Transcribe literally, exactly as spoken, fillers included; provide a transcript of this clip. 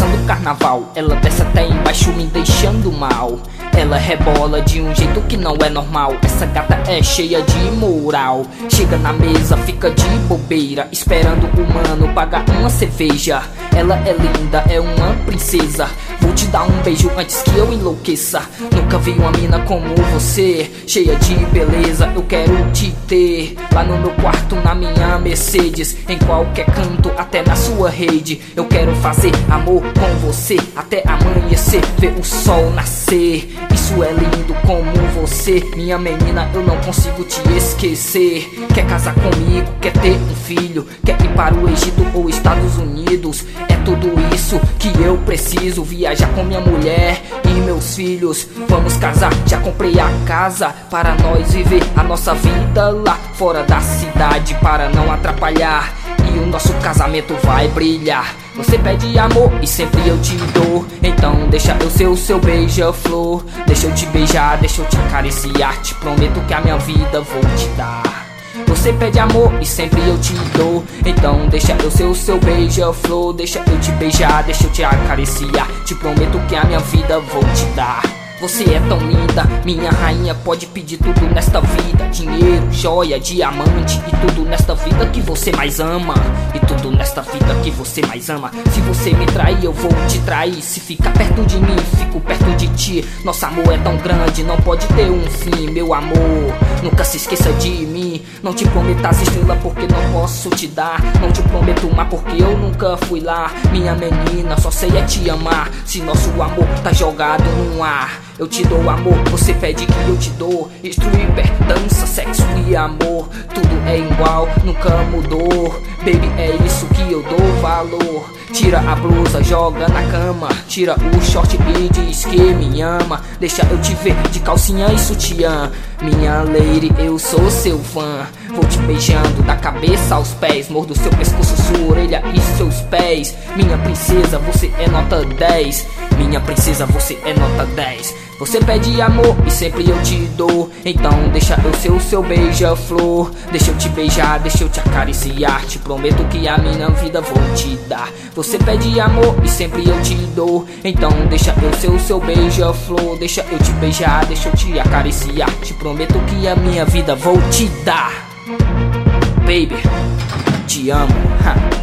do carnaval. Ela desce até embaixo me deixando mal. Ela rebola de um jeito que não é normal. Essa gata é cheia de moral. Chega na mesa, fica de bobeira, esperando o mano pagar uma cerveja. Ela é linda, é uma princesa. Vou te dar um beijo antes que eu enlouqueça. Nunca vi uma mina como você, cheia de beleza, eu quero te ter lá no meu quarto, na minha Mercedes, em qualquer canto, até na sua rede. Eu quero fazer amor com você até amanhecer, ver o sol nascer. Isso é lindo como você, minha menina, eu não consigo te esquecer. Quer casar comigo, quer ter um filho, quer ir para o Egito ou Estados Unidos. É tudo isso que eu preciso, viajar com minha mulher e meus filhos. Vamos casar, já comprei a casa para nós viver a nossa vida lá fora da cidade, para não atrapalhar, e o nosso casamento vai brilhar. Você pede amor e sempre eu te dou, então deixa eu ser o seu beija-flor. Deixa eu te beijar, deixa eu te acariciar, te prometo que a minha vida vou te dar. Você pede amor e sempre eu te dou, então deixa eu ser o seu beija-flor. Deixa eu te beijar, deixa eu te acariciar, te prometo que a minha vida vou te dar. Você é tão linda, minha rainha, pode pedir tudo nesta vida. Dinheiro, joia, diamante e tudo nesta vida que você mais ama. E tudo nesta vida que você mais ama. Se você me trair, eu vou te trair. Se ficar perto de mim, fico perto de ti. Nosso amor é tão grande, não pode ter um fim. Meu amor, nunca se esqueça de mim. Não te prometo as estrelas porque não posso te dar. Não te prometo o mar porque eu nunca fui lá. Minha menina, só sei é te amar. Se nosso amor tá jogado no ar, eu te dou amor, você pede que eu te dou. Stripper, dança, sexo e amor, tudo é igual, nunca mudou. Baby, é isso que eu dou valor. Tira a blusa, joga na cama, tira o short e diz que me ama. Deixa eu te ver de calcinha e sutiã. Minha lady, eu sou seu fã. Vou te beijando da cabeça aos pés, mordo seu pescoço, sua orelha e seus pés. Minha princesa, você é nota dez. Minha princesa, você é nota dez. Você pede amor e sempre eu te dou, então deixa eu ser o seu beija-flor. Deixa eu te beijar, deixa eu te acariciar, te prometo que a minha vida vou te dar. Você pede amor e sempre eu te dou, então deixa eu ser o seu beija-flor. Deixa eu te beijar, deixa eu te acariciar, te prometo que a minha vida vou te dar. Baby, te amo. Ha.